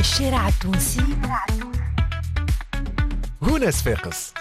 الشارع التونسي هنا صفاقس.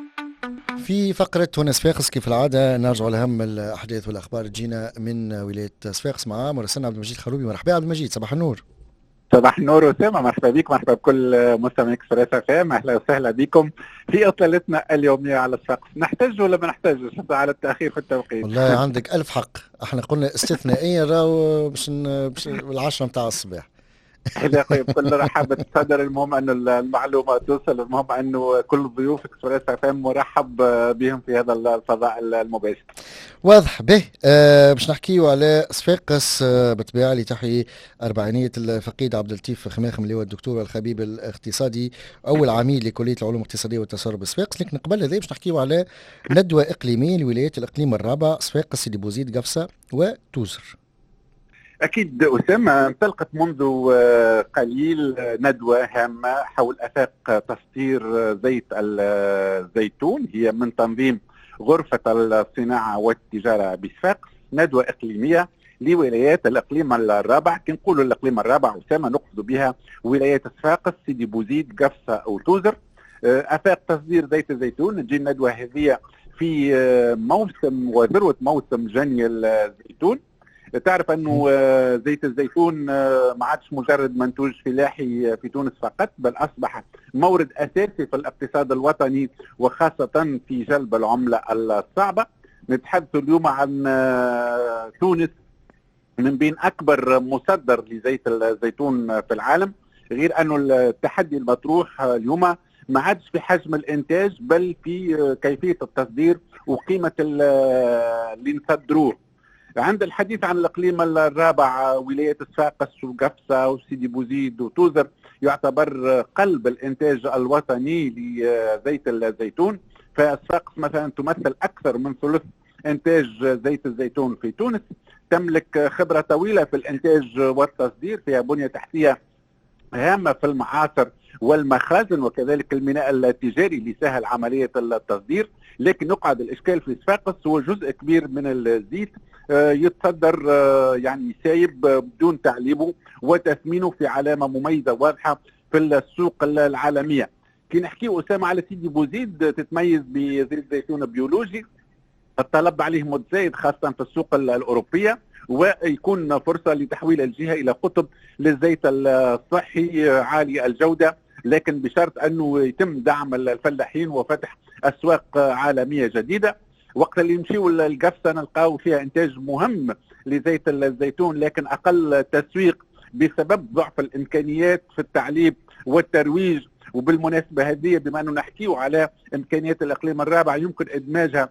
في فقرة هنا صفاقس كيف العادة نرجع لأهم الأحداث والأخبار تجينا من ولاية صفاقس مع مراسلنا عبد المجيد الخروبي. مرحبا عبد المجيد، صباح النور. صباح النور أسامة، مرحبا بك، مرحبا بكل مستمعي اكسبريس اف ام، اهلا وسهلا بكم في اطلالتنا اليوميه على صفاقس. نحتاج ولا ما نحتاجش على التاخير في التوقيت؟ والله عندك ألف حق، احنا قلنا استثنائيا راهو باش العشرة متاع الصباح. يا اخوي بكل رحابة صدر، المهم انه المعلومه توصل، المهم انه كل ضيوف اكسبريس اف ام مرحب بهم في هذا الفضاء المباشر. واضح به. باش نحكيو على صفاقس بالطبيعه اللي تحيي أربعينية الفقيد عبد اللطيف خماخم اللي هو الدكتور الخبيب الاقتصادي اول عميد لكليه العلوم الاقتصاديه والتصرف بصفاقس. لكن قبل هذا باش نحكيو على ندوه اقليميه لولايات الاقليم الرابع صفاقس، سيدي بوزيد، قفصه وتوزر. أكيد أسامة، انطلقت منذ قليل ندوة هامة حول آفاق تصدير زيت الزيتون، هي من تنظيم غرفة الصناعة والتجارة بصفاقس، ندوة إقليمية لولايات الإقليم الرابع. كي نقولوا الإقليم الرابع أسامة نقصد بها ولايات صفاقس، سيدي بوزيد، قفصة وتوزر. آفاق تصدير زيت الزيتون، تجي الندوة هذه في موسم وذروة موسم جني الزيتون. تعرف انه زيت الزيتون ما عادش مجرد منتوج فلاحي في تونس فقط، بل اصبح مورد اساسي في الاقتصاد الوطني، وخاصه في جلب العمله الصعبه. نتحدث اليوم عن تونس من بين اكبر مصدر لزيت الزيتون في العالم، غير انه التحدي المطروح اليوم ما عادش في حجم الانتاج بل في كيفيه التصدير وقيمه اللي نصدروه. عند الحديث عن الإقليم الرابع، ولاية صفاقس وقفصة وسيدي بوزيد وتوزر يعتبر قلب الإنتاج الوطني لزيت الزيتون. فصفاقس مثلا تمثل أكثر من ثلث إنتاج زيت الزيتون في تونس، تملك خبرة طويلة في الإنتاج والتصدير، فيها بنية تحتية هامة في المعاصر والمخازن وكذلك الميناء التجاري اللي سهل عملية التصدير. لكن يقعد الإشكال في صفاقس هو جزء كبير من الزيت يتصدر يعني سايب بدون تعليبه وتثمينه في علامة مميزة واضحة في السوق العالمية. كي نحكي أسامة على سيدي بوزيد، تتميز بزيت زيتون بيولوجي، الطلب عليه متزايد خاصة في السوق الأوروبية، ويكون فرصة لتحويل الجهة إلى قطب للزيت الصحي عالي الجودة، لكن بشرط أنه يتم دعم الفلاحين وفتح أسواق عالمية جديدة. وقت اللي نمشيو للقفصة نلقاو فيها إنتاج مهم لزيت الزيتون، لكن أقل تسويق بسبب ضعف الإمكانيات في التعليب والترويج. وبالمناسبة هذه بما أنه نحكيو على إمكانيات الإقليم الرابع، يمكن إدماجها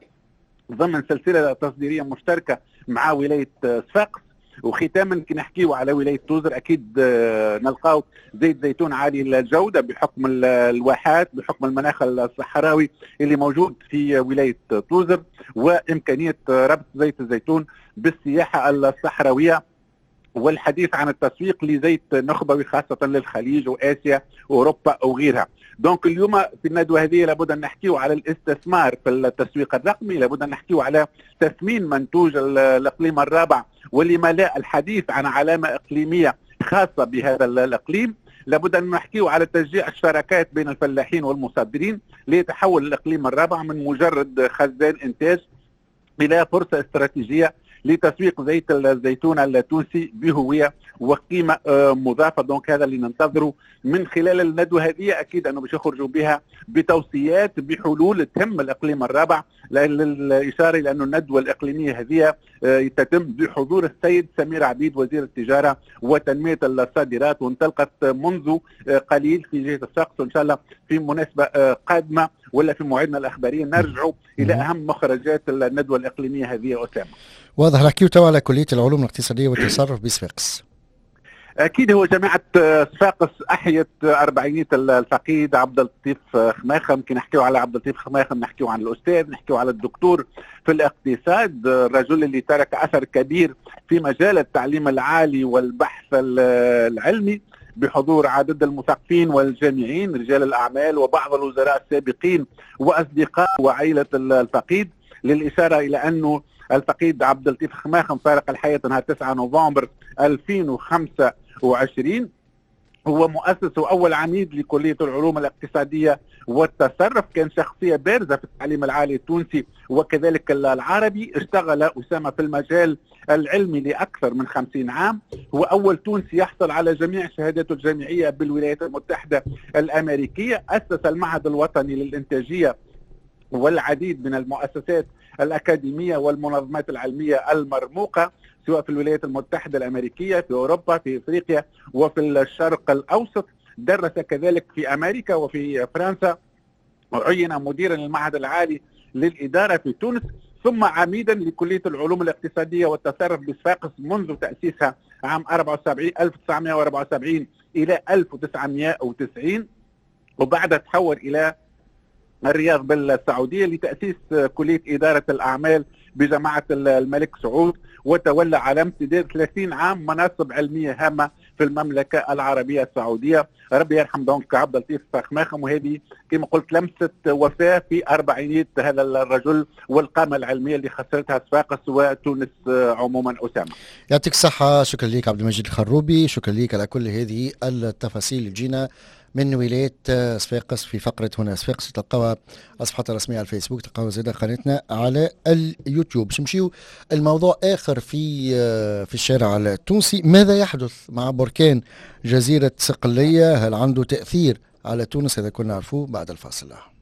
ضمن سلسلة تصديرية مشتركة مع ولاية صفاقس. وختاما كي نحكيو على ولاية توزر، أكيد نلقاو زيت زيتون عالي الجودة بحكم الواحات، بحكم المناخ الصحراوي اللي موجود في ولاية توزر، وإمكانية ربط زيت الزيتون بالسياحة الصحراوية، والحديث عن التسويق لزيت نخبوي خاصة للخليج وآسيا وأوروبا وغيرها. دونك اليوم في الندوة هذه لابد أن نحكيو على الاستثمار في التسويق الرقمي، لابد أن نحكيو على تثمين منتوج الإقليم الرابع، ولما لا الحديث عن علامة إقليمية خاصة بهذا الإقليم. لابد أن نحكيو على تشجيع الشراكات بين الفلاحين والمصدرين ليتحول الإقليم الرابع من مجرد خزان إنتاج إلى فرصة استراتيجية لتسويق زيت الزيتون التونسي بهوية وقيمة مضافة. دونك هذا اللي ننتظره من خلال الندوة هذه. أكيد أنه باش يخرجوا بها بتوصيات بحلول تهم الإقليم الرابع، للإشارة إلى أنه الندوة الإقليمية هذه تتم بحضور السيد سمير عبيد وزير التجارة وتنمية الصادرات، وانطلقت منذ قليل في جهة الصفاقس، وإن شاء الله في مناسبة قادمة ولا في موعدنا الأخباري نرجع إلى أهم مخرجات الندوة الإقليمية هذه. أسامة، واضح. نحكيو توا على كلية العلوم الاقتصادية والتصرف بصفاقس. أكيد هو جامعة صفاقس أحيت أربعينية الفقيد عبد اللطيف خماخم. كي نحكيو على عبد اللطيف خماخم نحكيو عن الأستاذ، نحكيو على الدكتور في الاقتصاد، الرجل اللي ترك أثر كبير في مجال التعليم العالي والبحث العلمي، بحضور عدد المثقفين والجامعين رجال الأعمال وبعض الوزراء السابقين وأصدقاء وعائلة الفقيد. للإشارة إلى أنه الفقيد عبد اللطيف خماخم فارق الحياة نهار 9 نوفمبر 2025، هو مؤسس وأول عميد لكلية العلوم الاقتصادية والتصرف، كان شخصية بارزة في التعليم العالي التونسي وكذلك العربي. اشتغل أسامة في المجال العلمي لأكثر من 50 عام. هو أول تونسي يحصل على جميع شهاداته الجامعية بالولايات المتحدة الأمريكية. أسس المعهد الوطني للإنتاجية والعديد من المؤسسات الأكاديمية والمنظمات العلمية المرموقة، سواء في الولايات المتحدة الأمريكية، في أوروبا، في إفريقيا وفي الشرق الأوسط. درس كذلك في أمريكا وفي فرنسا، وعين مديرا للمعهد العالي للإدارة في تونس، ثم عميدا لكلية العلوم الاقتصادية والتصرف بصفاقس منذ تأسيسها عام 1974 إلى 1990، وبعد تحول إلى الرياض بالسعودية لتأسيس كلية إدارة الأعمال بجامعة الملك سعود، وتولى على امتداد 30 عام مناصب علمية هامة في المملكة العربية السعودية. ربي يرحم دونك عبد اللطيف خماخم، وهذه كما قلت لمسة وفاة في أربعينية هذا الرجل والقامة العلمية اللي خسرتها صفاقس وتونس عموما. أسامة يعطيك الصحة، شكرا لك عبد المجيد الخروبي، شكرا لك على كل هذه التفاصيل اللي جينا من ولاية صفاقس في فقرة هنا صفاقس. تلقاوها صفحتها الرسمية على الفيسبوك، تلقاوها زادة قناتنا على اليوتيوب. باش نمشيو الموضوع آخر في الشارع التونسي. ماذا يحدث مع بركان جزيرة صقلية؟ هل عنده تأثير على تونس؟ هذا كنا نعرفوه بعد الفاصل.